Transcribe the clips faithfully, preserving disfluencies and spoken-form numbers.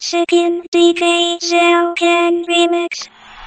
Second D J Zelkan Remix.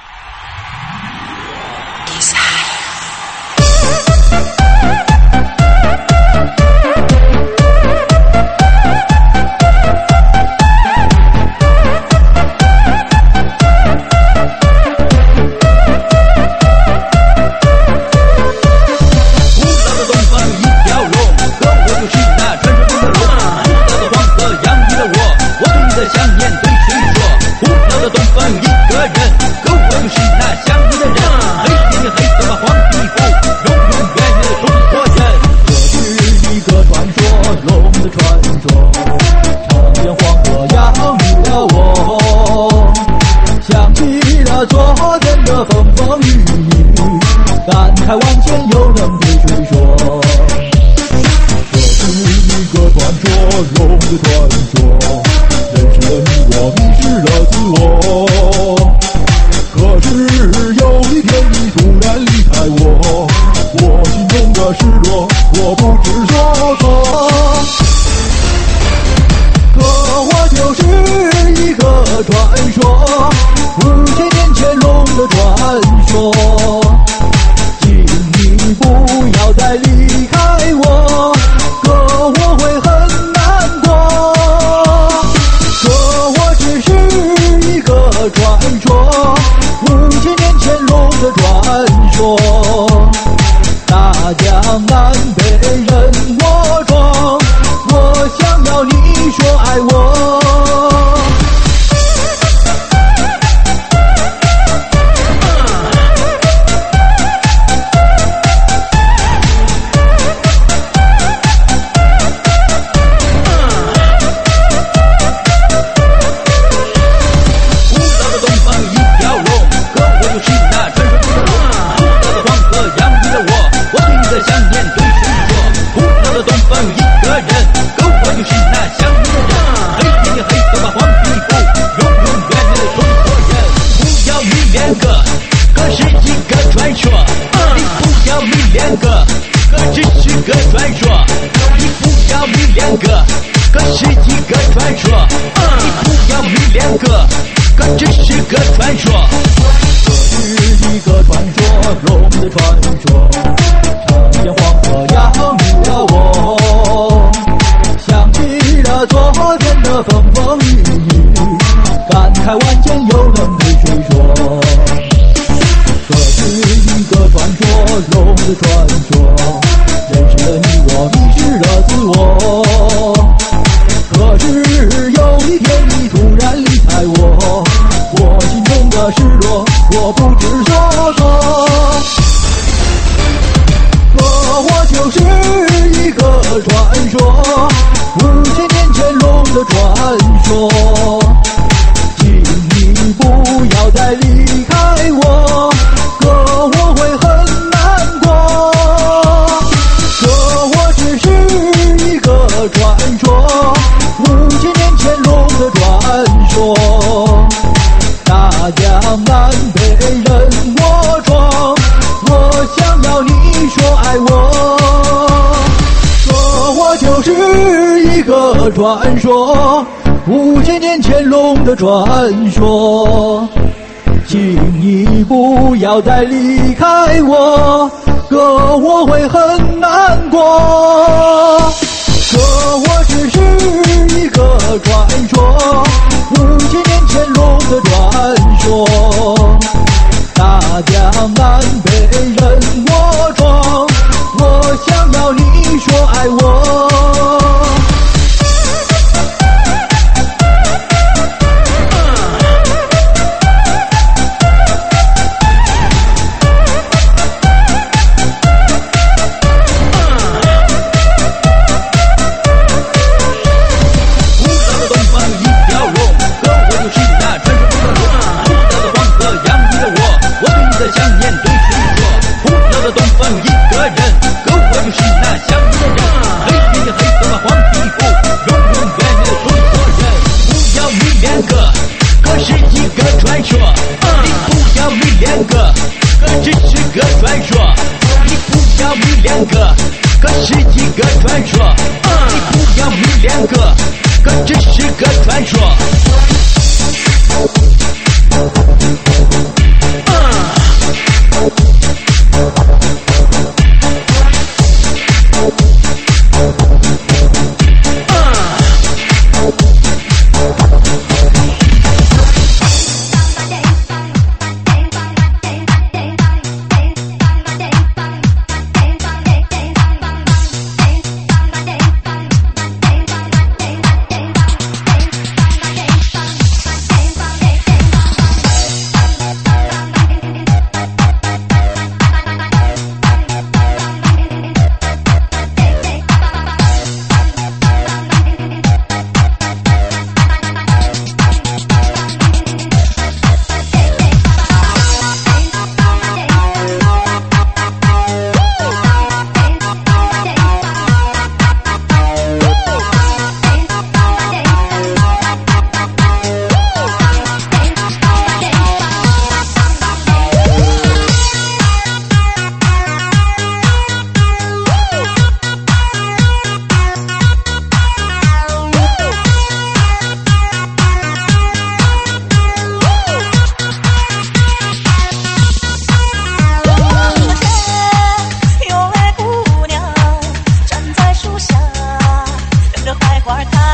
传说，五千年前龙的传说，请你不要再离开我，可我会很难过。可我只是一个传说，五千年前龙的传说，大江南北任我闯，我想要你说爱我。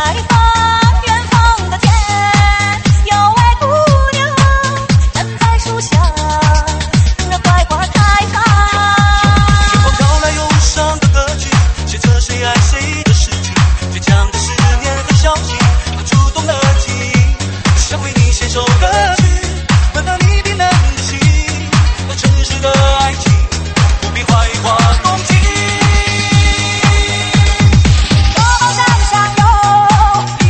高山上有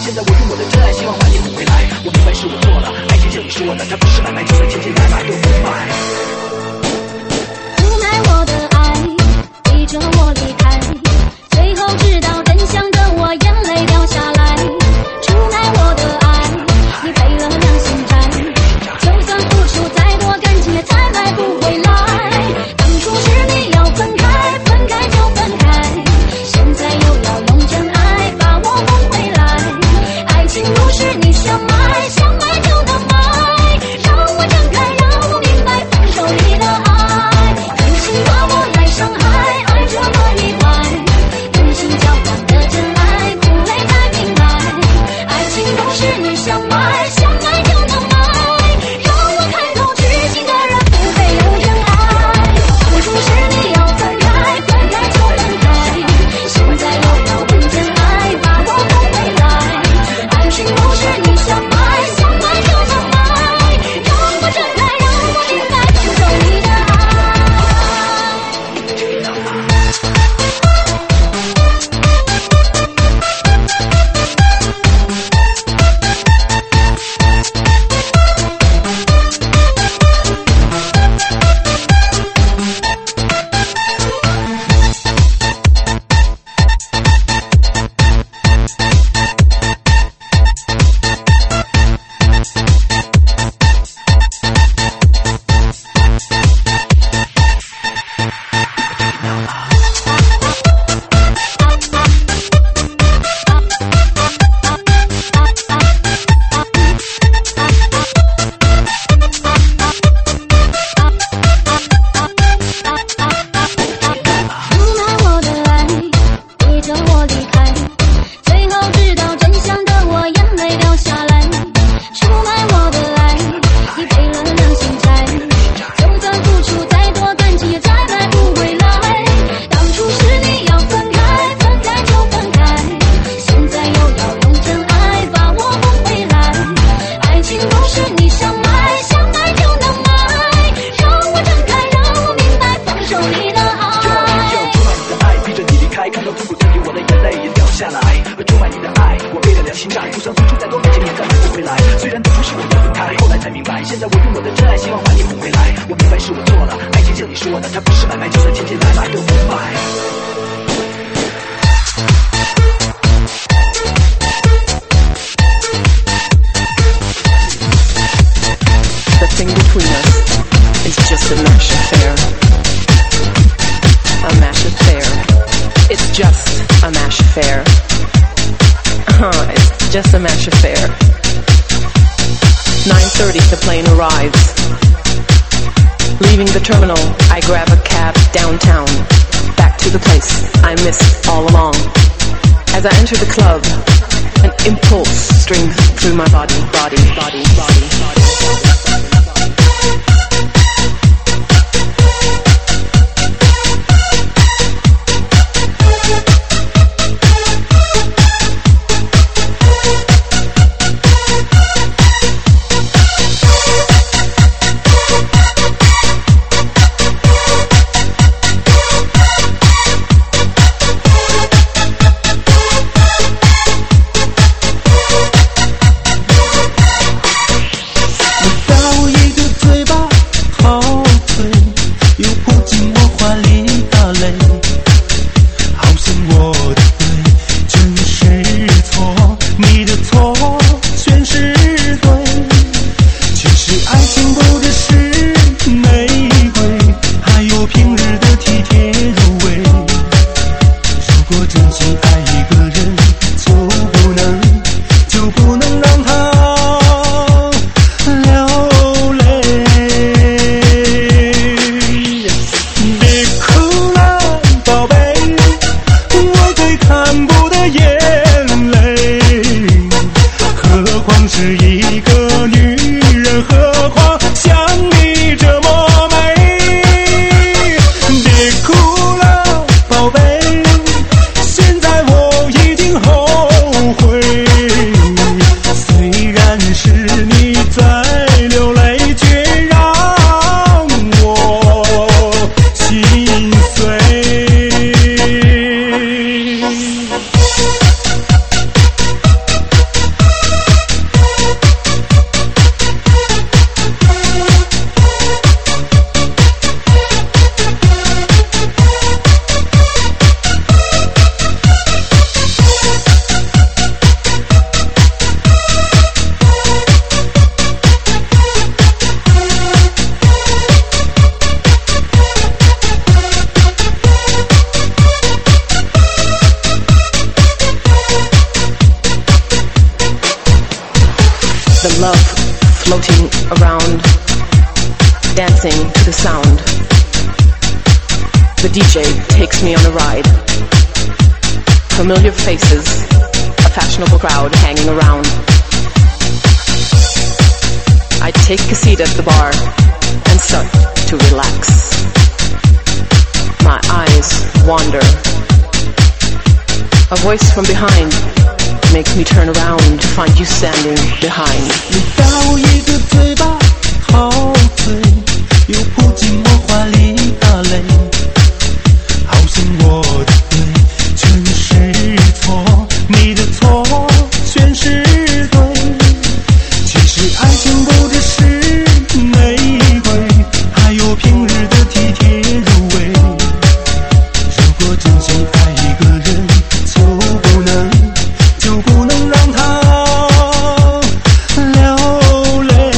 现在我用我的真爱希望把你哄回来，我明白是我错了，爱情像你说的它不是买卖，就算千千买买都不卖。 出卖我的爱，逼着我离开，最后知道真相的我眼泪掉下来。出卖我的爱，你背了良心债，就算付出再多感情也再买不回来。当初是你要分开，分开就分开，现在又要用真爱把我哄回来。爱情不是你想买，想买就能买，让我睁开，让我明白分手里的爱。狠心把我来伤害，爱这么意外，用心交换的真爱，哭累才明白。爱情不是你想买，想买就能买，让我开口去信的人不配有真爱。当初是你要分开，分开就分开，现在又要用真爱把我哄回来。爱情不是你想买，想买就能买，让我睁开，让我明白分手里的爱。 Just a match affair. nine thirty the plane arrives. Leaving the terminal, I grab a cab downtown, back to the place I missed all along. As I enter the club, an impulse streams through my body, body, body, body, body. the love floating around, dancing to the sound. The D J takes me on a ride. Familiar faces, a fashionable crowd hanging around. I take a seat at the bar and start to relax. My eyes wander. A voice from behind makes me turn around to find you standing behind. 你大我一个嘴巴，后退，又扑进我怀里打雷，好像我的对全是错，你的错全是对。其实爱情不只是玫瑰，还有平日的体贴入微。如果真心爱一个人，就不能就不能让他流泪。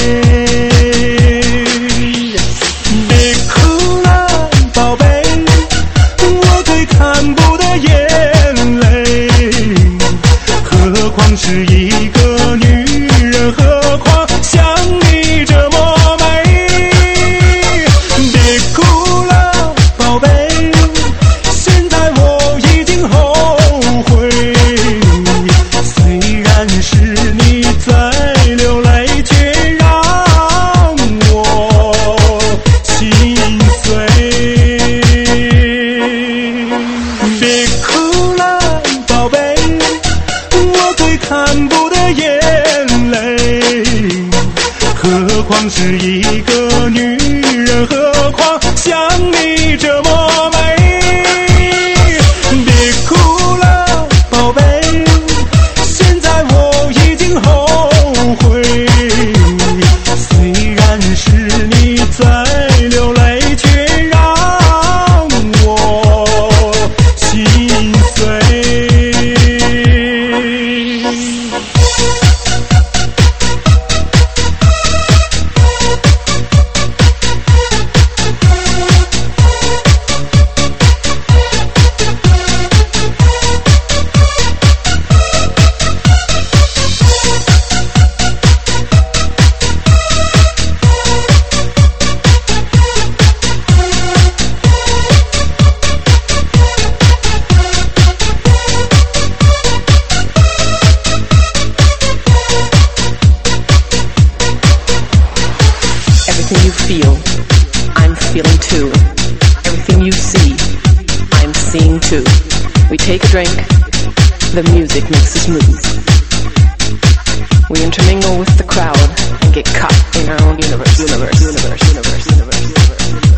别哭了，宝贝，我最看不得眼泪。何况是一个女人，何况像你这么美。别哭了，宝贝，现在我已经后悔。虽然是你在流泪，却让我心碎。别哭了，宝贝，我最看不得眼泪。何况是一个女人，何况像你这么美。别哭了，宝贝，现在我已经后悔。虽然是你在流泪，却让我心碎。 Everything you feel, I'm feeling too. Everything you see, I'm seeing too. We take a drink, the music makes us move. We intermingle with the crowd and get caught in our own universe, universe, universe, universe, universe, universe, universe.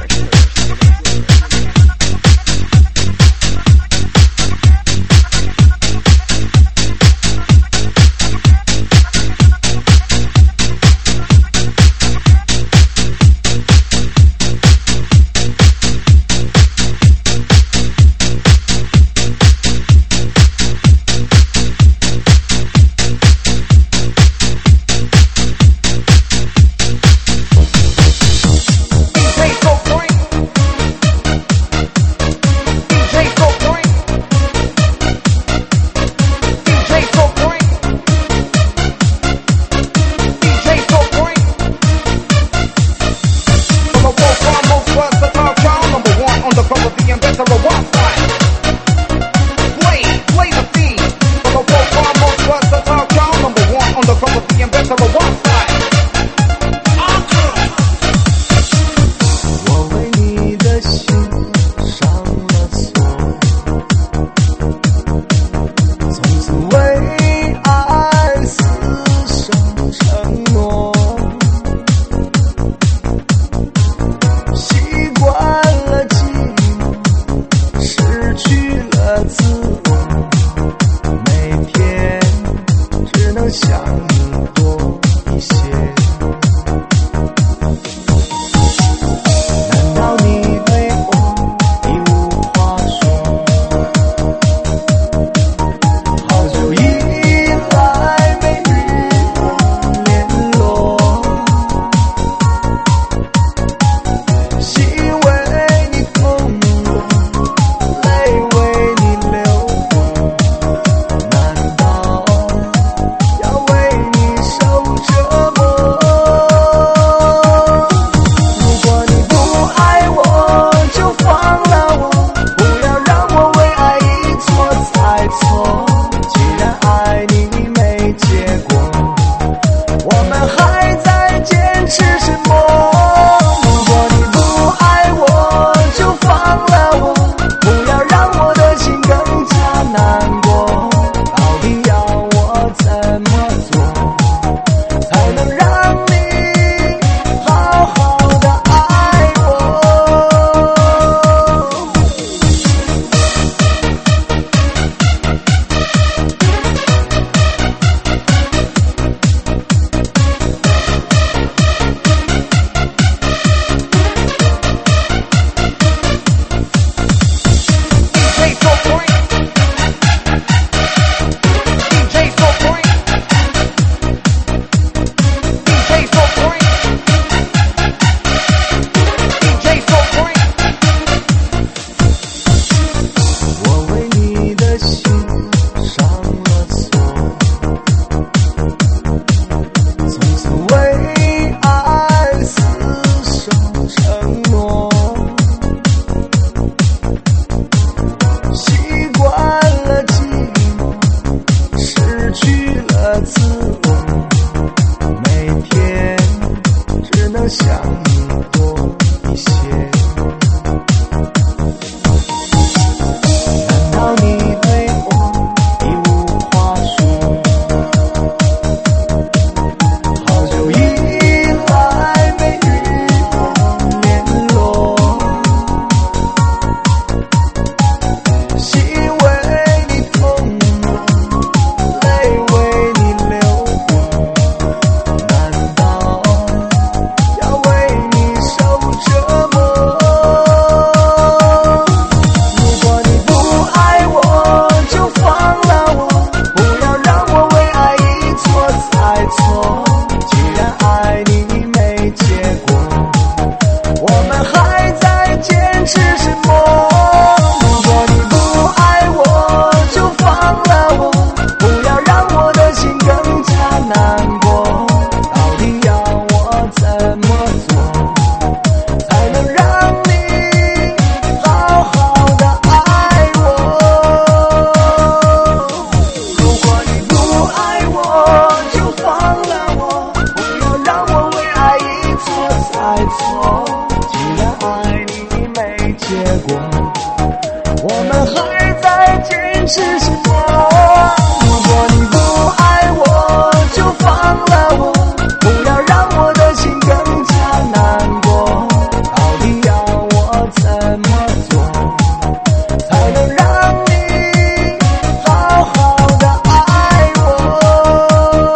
错。既然爱你没结果，我们还在坚持什么？如果你不爱我，就放了我，不要让我的心更加难过。到底要我怎么做，才能让你好好的爱我？如果你不爱我，就放了我，不要让我为爱一错再错。既然爱你没结果，我们还在坚持什么？如果你不爱我，就放了我，不要让我的心更加难过。到底要我怎么做，才能让你好好的爱我？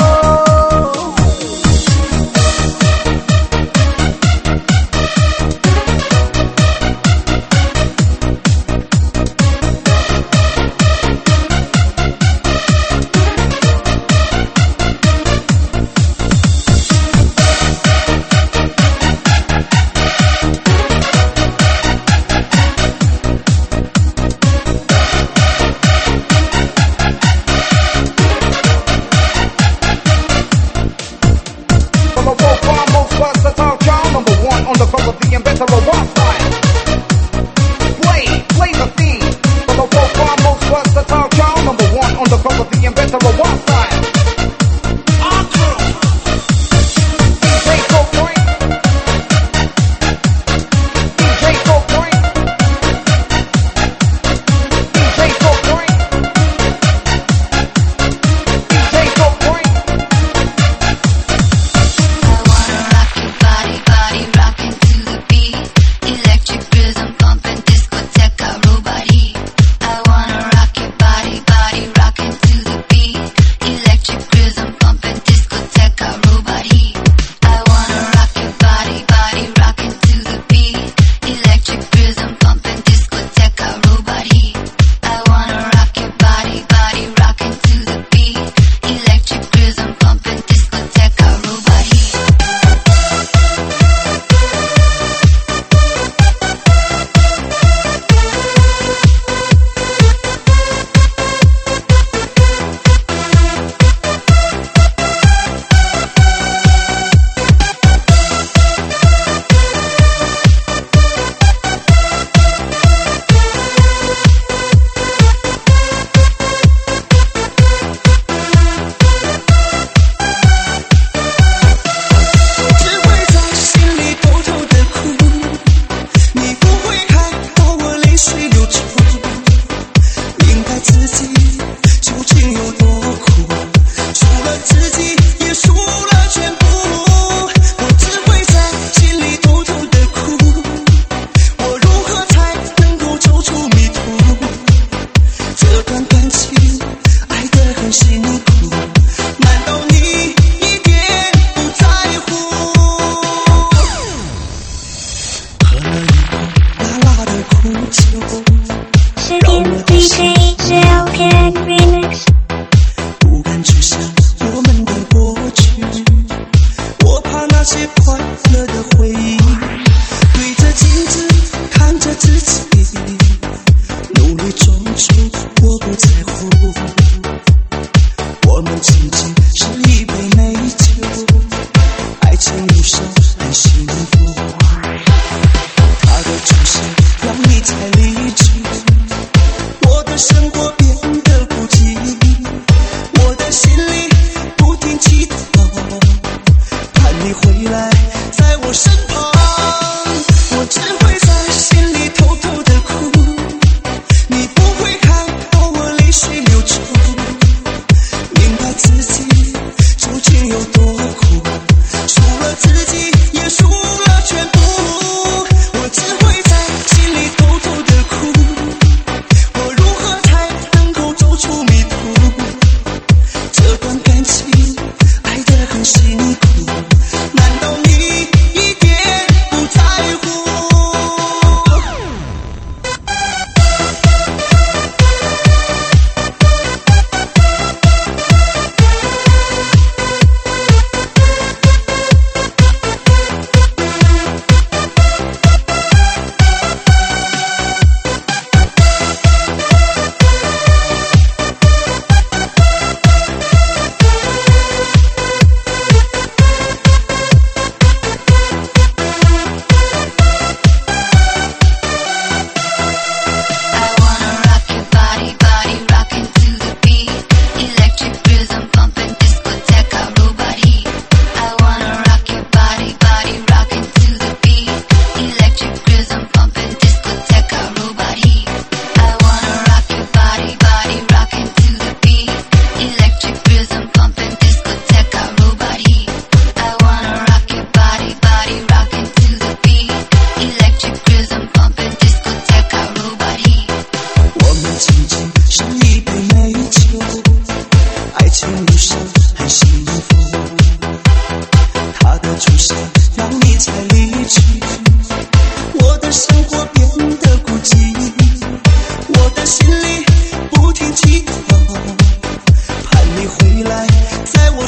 D J Shell Can Remix。 不敢去想我们的过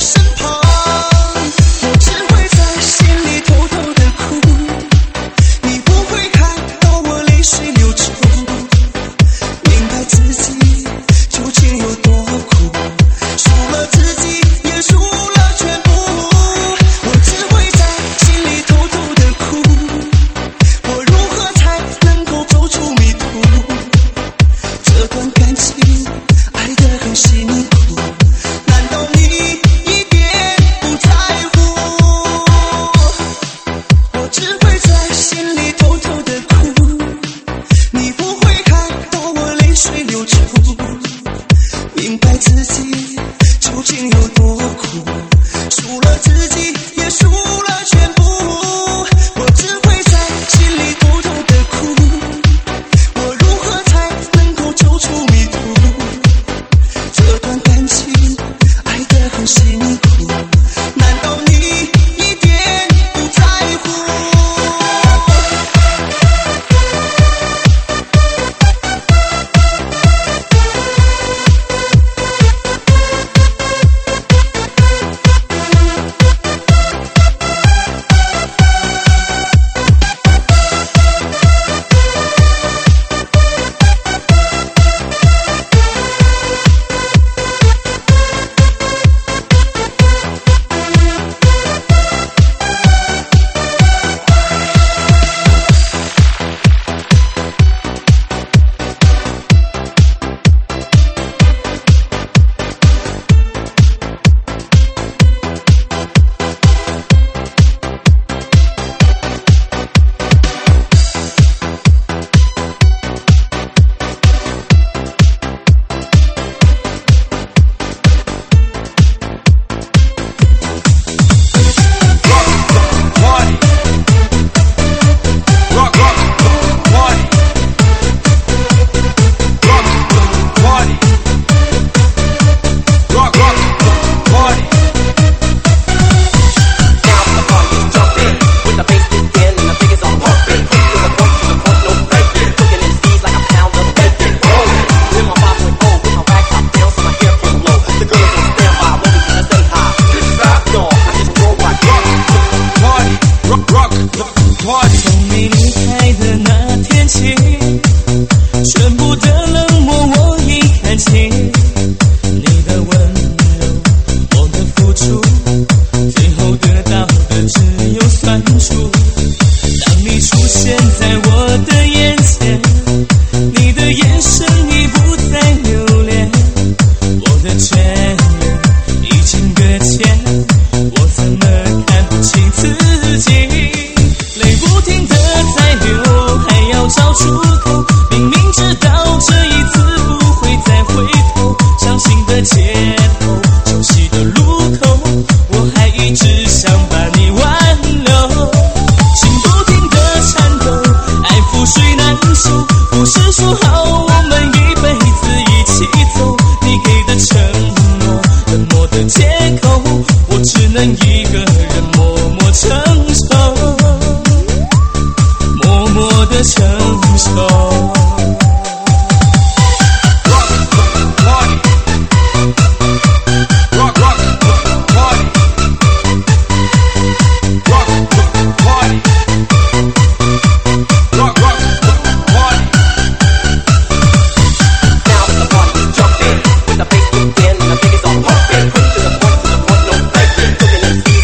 The bass kicked in and the biggest on pumping. Quick to the point, to the point, no faking. Cooking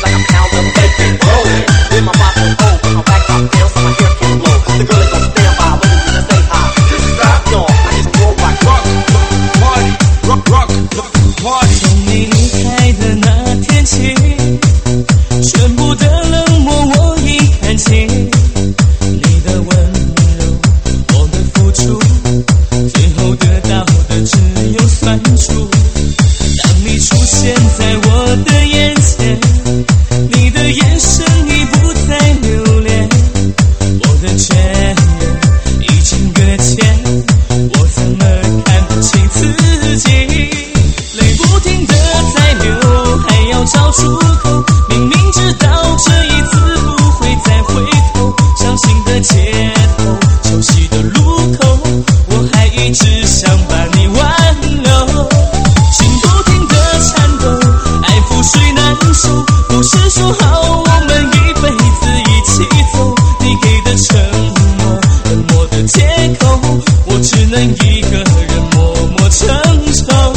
数，不是说好我们一辈子一起走，你给的承诺，冷漠的借口，我只能一个人默默承受，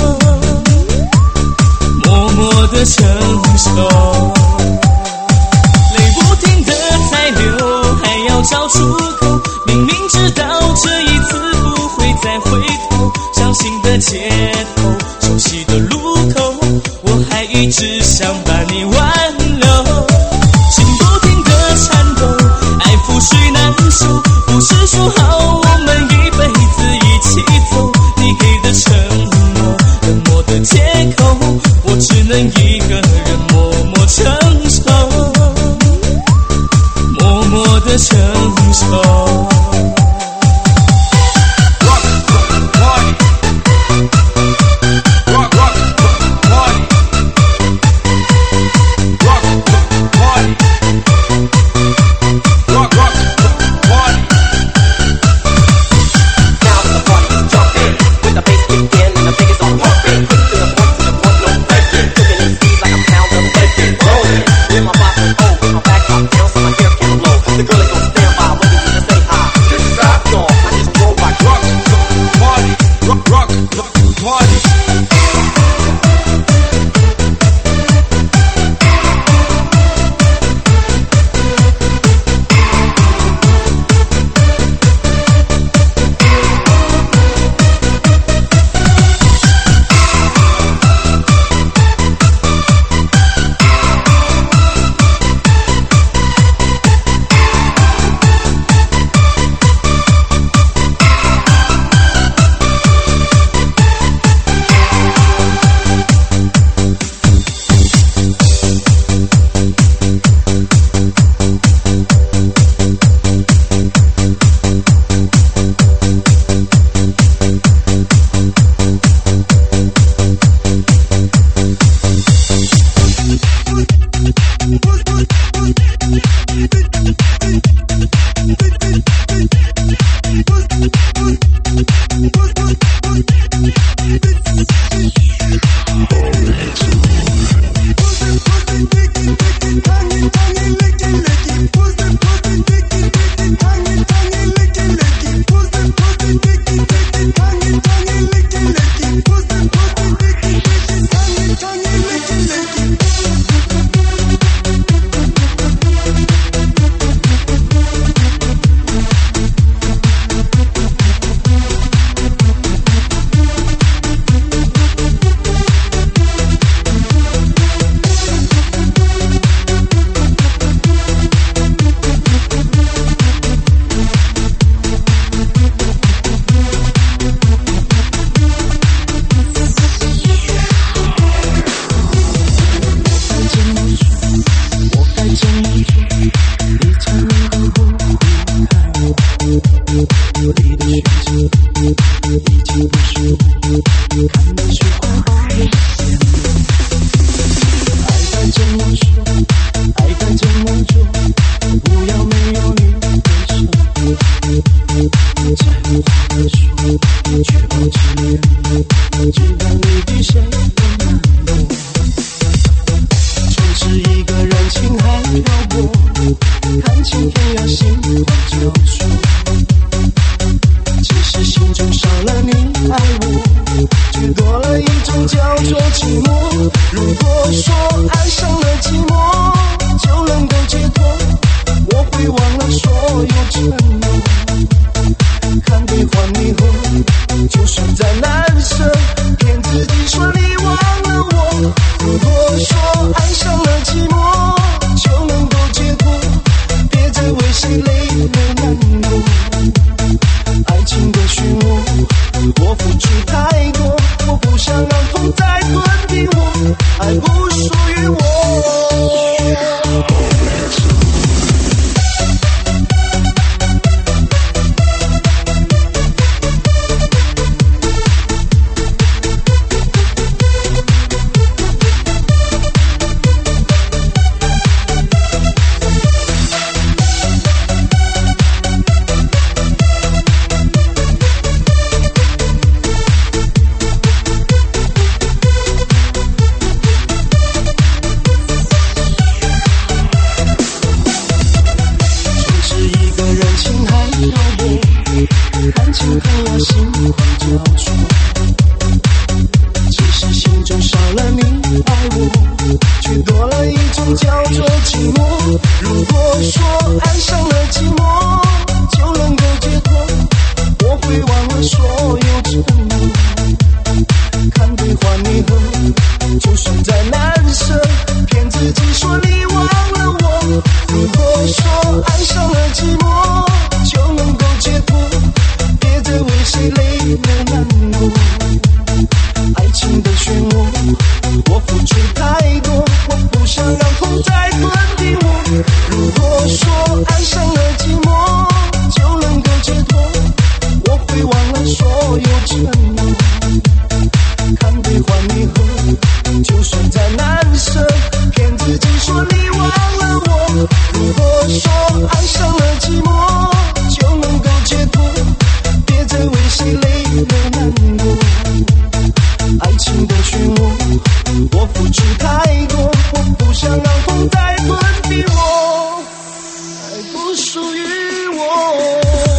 默默的承受。泪不停的在流，还要找出口，明明知道这一次不会再回头，伤心的街头，熟悉的路口，我还一直想把你挽留，心不停的颤抖，爱覆水难收，不是说好我们一辈子一起走，你给的承诺，冷漠的借口，我只能一个人默默承受，默默的承受。 我付出太多，我不想让痛再吞并我，爱不属于就叫做寂寞。如果说爱上了寂寞就能够解脱，我会忘了所有承诺。看对换你喝，就算再难舍，骗自己说你忘了我。如果说爱上了寂寞就能够解脱，别再为谁累了难过。爱情的漩涡，我付出太多，我不想让痛再吞并我。如果说爱上了寂寞就能够解脱，我会忘了所有承诺。看对换你喝，就算再难舍，骗自己说你忘了我。如果说爱上了寂寞就能够解脱，别再为谁累了难过。爱情的漩涡，我付出太多，我不想让痛再吞并我，爱不属于我。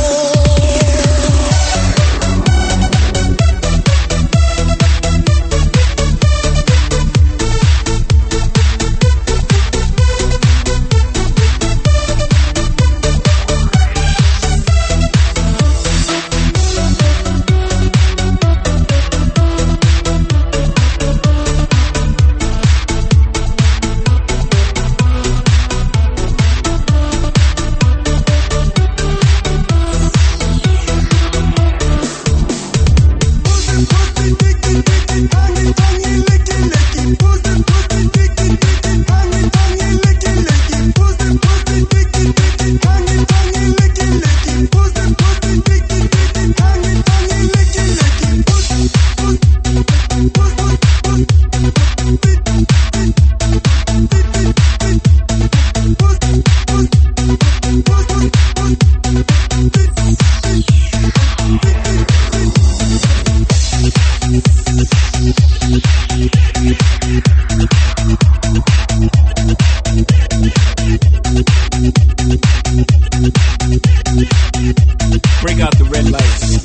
Break out the red lights.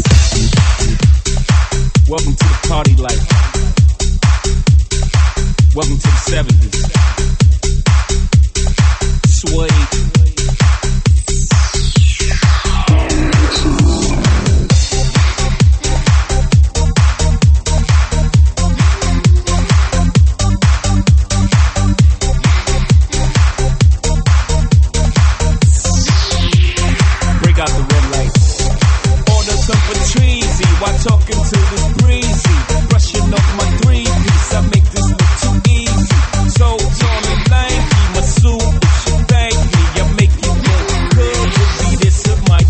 Welcome to the party life. Welcome to the seventies. Sway. Talking to this breezy, brushing off my three piece. I make this look too easy. So tall and lanky, my suit should thank me. I make it look good with me. This is my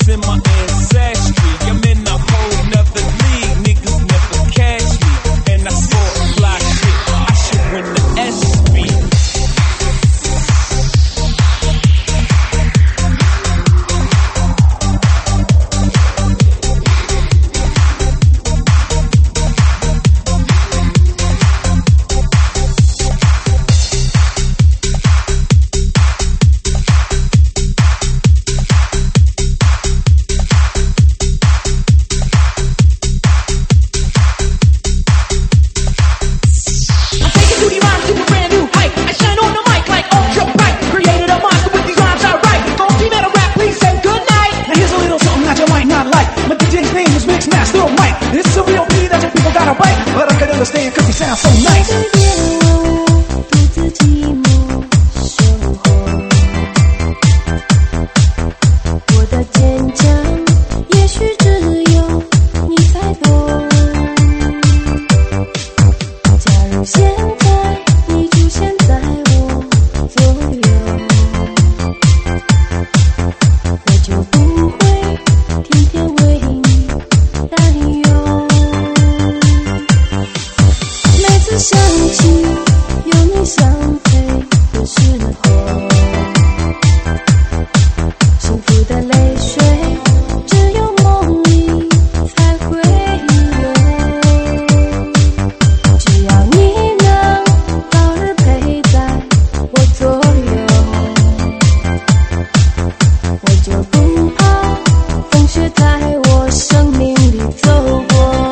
It's in my ancestry. I'm in a whole nother league. Niggas never catch me. And I sport fly shit. I should win the ESPY. Understand, cause he sounds so nice. 独自寂寞守候，我的坚强也许只有你才懂。假如现在你出现在我左右，我就不会天天为你担忧。想起有你相陪的时候，幸福的泪水只有梦里才会流。只要你能早日陪在我左右，我就不怕风雪在我生命里走过。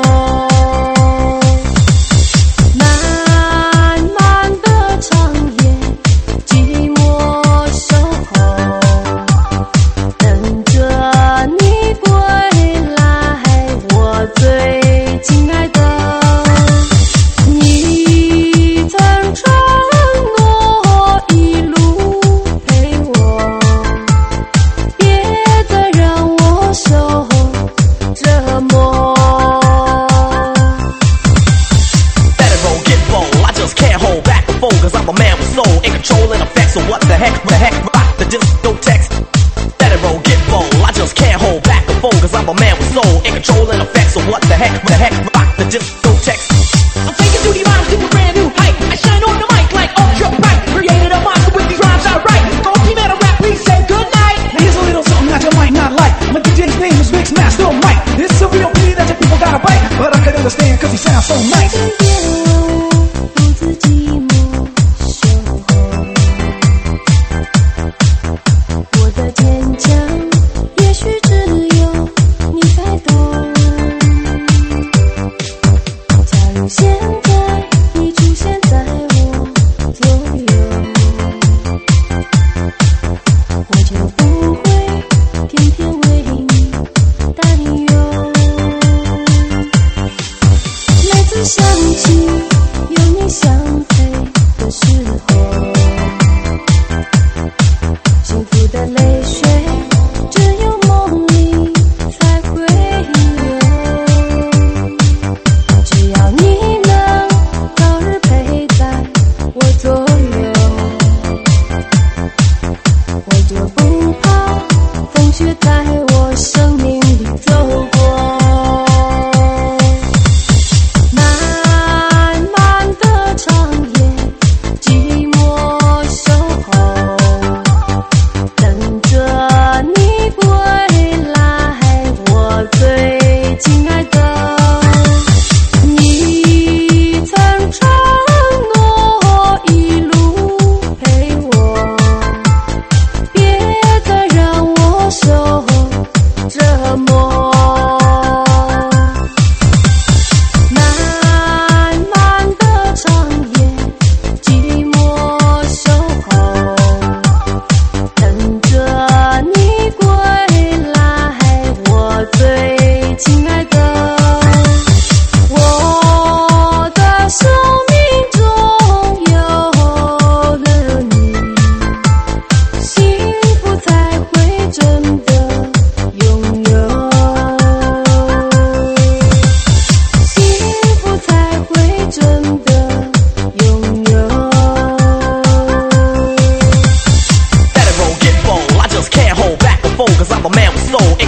Cause I'm a man with soul, in control and effect. So what the heck, the heck, rock the discotheques. Let it roll, get bold. I just can't hold back the phone. Cause I'm a man with soul, in control and effect. So what the heck, the heck, rock the discotheques. I'm taking through these rhymes to a brand new height. I shine on the mic like ultra bright. Created a monster with these rhymes I write. Don't keep at a rap, please say goodnight. Now here's a little something that you might not like. My D J's name is Mix Master Mike. It's a real plea that your people gotta bite, but I can understand cause he sounds so nice. 独自寂寞守候，我的坚强也许只有你才懂。假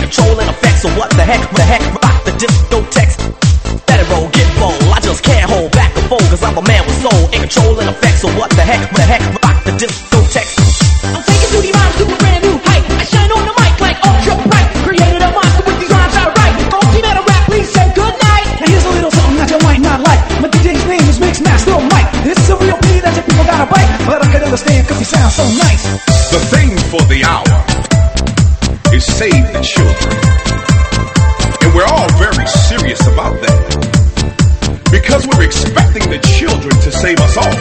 controlling effects. So what the heck, what the heck, rock the discotheques. Let it roll, get bold. I just can't hold back the phone, cause I'm a man with soul. In controlling effects. So what the heck, what the heck, rock the discotheques. I'm taking to the rhymes to a brand new height. I shine on the mic like ultra bright. Created a monster with these rhymes I write. Go team at a rap, please say goodnight. Now here's a little something that you might not like. My D J's name is Mix Master Mike. This is a real P that you people gotta bite, but I can understand cause he sounds so nice. The thing for the hour is save the children. And we're all very serious about that. Because we're expecting the children to save us all.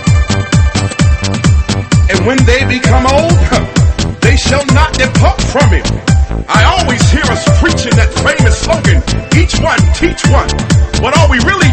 And when they become old, they shall not depart from him. I always hear us preaching that famous slogan, each one, teach one. But are we really